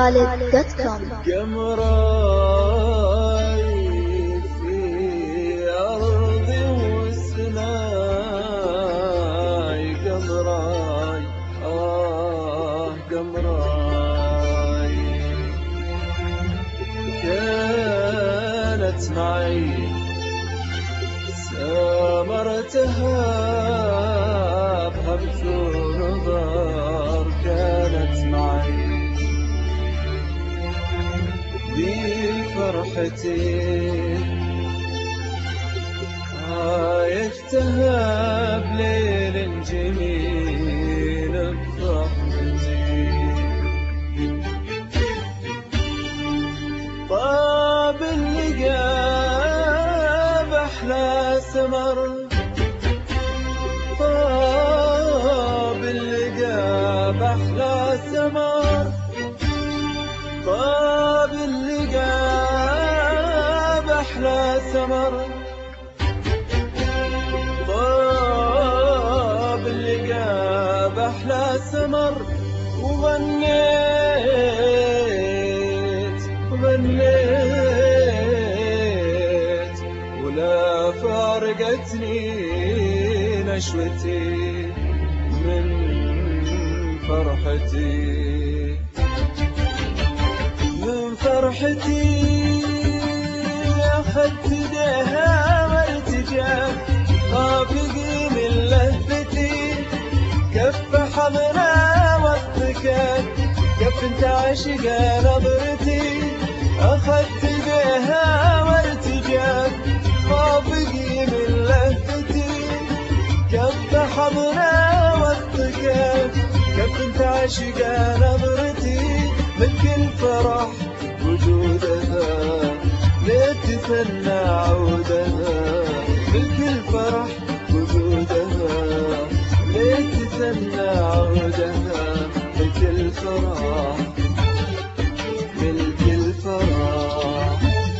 خالد.com. قمراي في أرضي وسماي، قمراي قمراي كانت معي سامرتها بهمس ونظر، كانت معي بفرحتي عايشتها بليل جميل بصحبتي. طاب اللقا بأحلى سمر، طاب اللقا بأحلى سمر، طاب اللقا بأحلى سمر، طاب اللقا بأحلى سمر. وغنيت ولا فارقتني نشوتي من فرحتي، من فرحتي. أخذت يديها والتجاف خافقي من لهفتي، كف حضنا والثكاب كف انت عاشقة نظرتي. أخذت يديها والتجاف خافقي من لهفتي، كف حضنا والثكاب كف انت عاشقة نظرتي. من كل فرح وجودها لتثنى عودها، من كل فرح وجودها لتثنى عودها. من كل فرح من كل فرح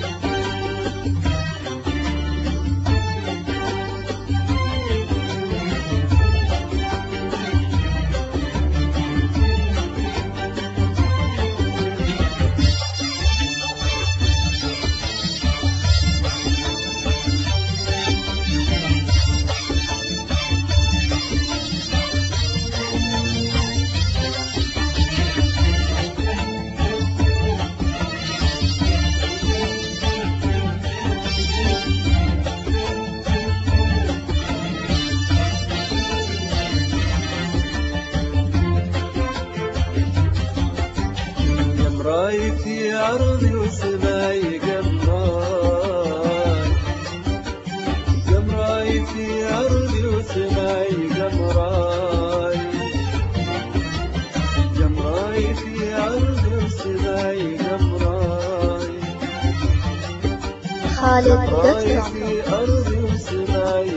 قمراي في أرضي وسماي، قمراي قمراي في أرضي وسماي، قمراي قمراي في أرضي وسماي، قمراي خالد.com. في أرضي وسماي،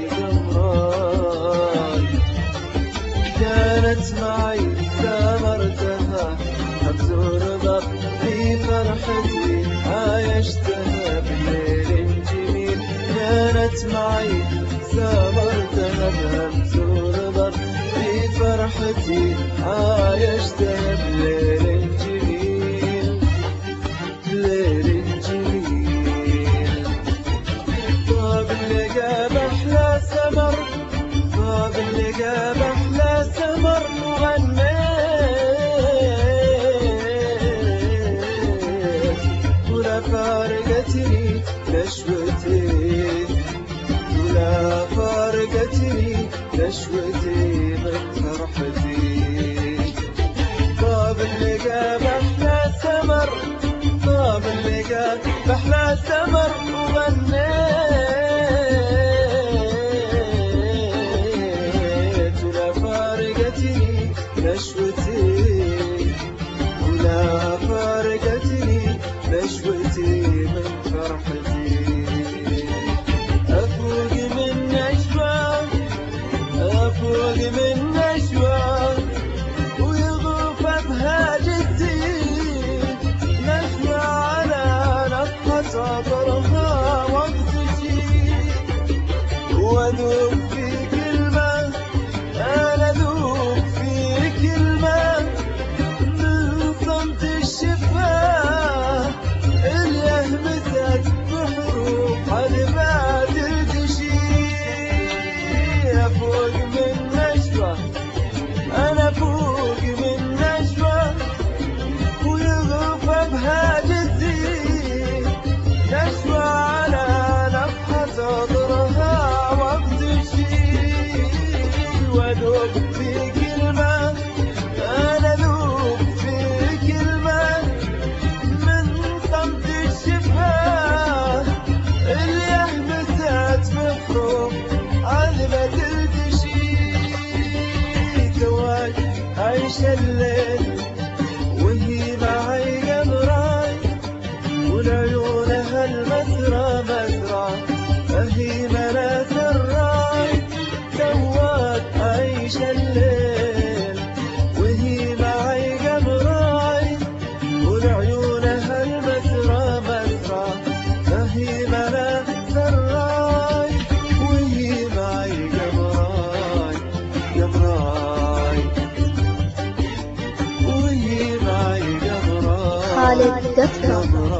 قمراي كانت معي سامرتها همس ونظر. في فرحتي عايشتها بليل جميل، كانت معي سامرتها بهمس ونظر. في فرحتي عايشتها بليل جميل، بليل جميل. طاب اللقا بأحلى سمر، طاب اللقا بأحلى سمر. ولا فارقتني نشوتي، ولا فارقتني نشوتي من فرحتي. طاب اللقا بأحلى سمر، طاب اللقا بأحلى سمر. وغنيت ولا فارقتني نشوتي، ولا فارقتني نشوتي من فرحتي. أفوق من نشوى، أفوق من نشوى ويضوف بهاجتي، نشوى على نفحة عطرها وقتي. وأذوب في كلمة، أنا أذوب في كلمة من صمت الشفا. دوت كوم.